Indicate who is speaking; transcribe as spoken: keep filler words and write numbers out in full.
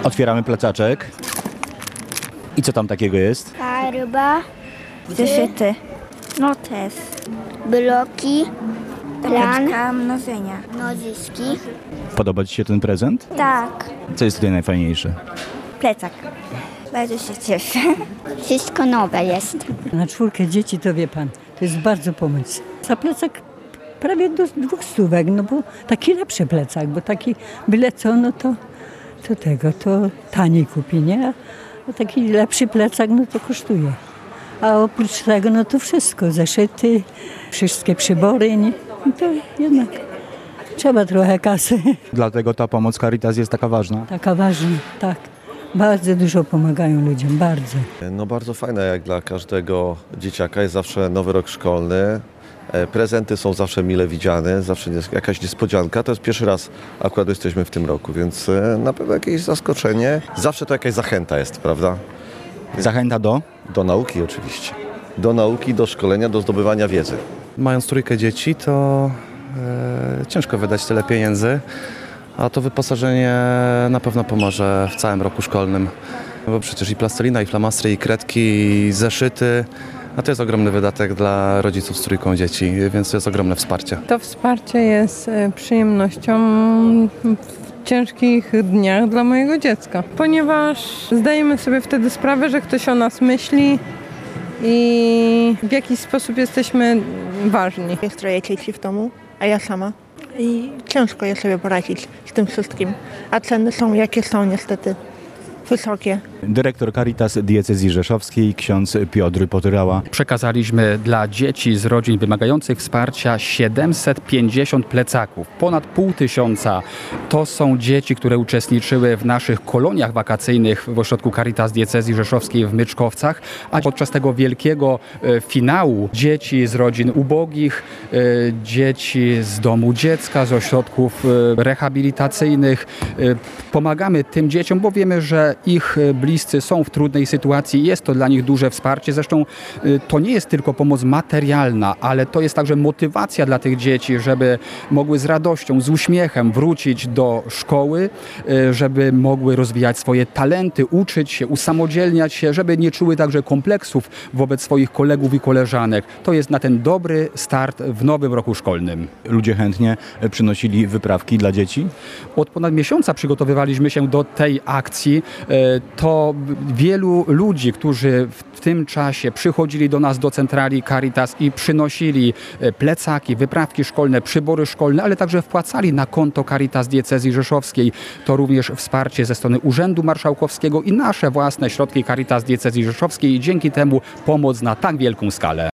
Speaker 1: Otwieramy plecaczek. I co tam takiego jest?
Speaker 2: Farba,
Speaker 3: Zeszyty,
Speaker 2: notes, bloki, plan,
Speaker 3: tabliczka mnożenia.
Speaker 2: noziski.
Speaker 1: Podoba Ci się ten prezent?
Speaker 2: Tak,
Speaker 1: Co jest tutaj najfajniejsze?
Speaker 3: Plecak. Bardzo się cieszę.
Speaker 2: wszystko nowe jest.
Speaker 4: Na czwórkę dzieci to wie pan, to jest bardzo pomysł. Za plecak prawie do dwóch stówek, no bo taki lepszy plecak, bo taki byle co, no to, to tego, to taniej kupi, nie? A taki lepszy plecak, no to kosztuje. A oprócz tego, no to wszystko, zeszyty, wszystkie przybory, nie? No to jednak trzeba trochę kasy.
Speaker 1: Dlatego ta pomoc Caritas jest taka ważna.
Speaker 4: Taka ważna, tak. Bardzo dużo pomagają ludziom, bardzo.
Speaker 5: No bardzo fajne, jak dla każdego dzieciaka jest zawsze nowy rok szkolny. E, Prezenty są zawsze mile widziane, zawsze jest jakaś niespodzianka. To jest pierwszy raz akurat jesteśmy w tym roku, więc e, na pewno jakieś zaskoczenie. Zawsze to jakaś zachęta jest, prawda?
Speaker 1: Zachęta do?
Speaker 5: Do nauki oczywiście. Do nauki, do szkolenia, do zdobywania wiedzy.
Speaker 6: Mając trójkę dzieci, to e, ciężko wydać tyle pieniędzy, a to wyposażenie na pewno pomoże w całym roku szkolnym. Bo przecież i plastelina, i flamastry, i kredki, i zeszyty, a to jest ogromny wydatek dla rodziców z trójką dzieci, więc to jest ogromne wsparcie.
Speaker 7: To wsparcie jest e, przyjemnością w ciężkich dniach dla mojego dziecka, ponieważ zdajemy sobie wtedy sprawę, że ktoś o nas myśli i w jakiś sposób jesteśmy ważni.
Speaker 8: Jest troje dzieci w domu, a ja sama. I ciężko jest sobie poradzić z tym wszystkim. A ceny są jakie są niestety. Wysokie.
Speaker 1: Dyrektor Caritas Diecezji Rzeszowskiej, ksiądz Piotr Potyrała.
Speaker 9: Przekazaliśmy dla dzieci z rodzin wymagających wsparcia siedemset pięćdziesiąt plecaków. Ponad pół tysiąca to są dzieci, które uczestniczyły w naszych koloniach wakacyjnych w ośrodku Caritas Diecezji Rzeszowskiej w Myczkowcach, a podczas tego wielkiego e, finału dzieci z rodzin ubogich, e, dzieci z domu dziecka, z ośrodków e, rehabilitacyjnych. E, pomagamy tym dzieciom, bo wiemy, że ich bliscy są w trudnej sytuacji. Jest to dla nich duże wsparcie. Zresztą to nie jest tylko pomoc materialna, ale to jest także motywacja dla tych dzieci, żeby mogły z radością, z uśmiechem wrócić do szkoły, żeby mogły rozwijać swoje talenty, uczyć się, usamodzielniać się, żeby nie czuły także kompleksów wobec swoich kolegów i koleżanek. To jest na ten dobry start w nowym roku szkolnym.
Speaker 1: Ludzie chętnie przynosili wyprawki dla dzieci?
Speaker 9: Od ponad miesiąca przygotowywaliśmy się do tej akcji. To wielu ludzi, którzy w tym czasie przychodzili do nas do centrali Caritas i przynosili plecaki, wyprawki szkolne, przybory szkolne, ale także wpłacali na konto Caritas Diecezji Rzeszowskiej. To również wsparcie ze strony Urzędu Marszałkowskiego i nasze własne środki Caritas Diecezji Rzeszowskiej i dzięki temu pomoc na tak wielką skalę.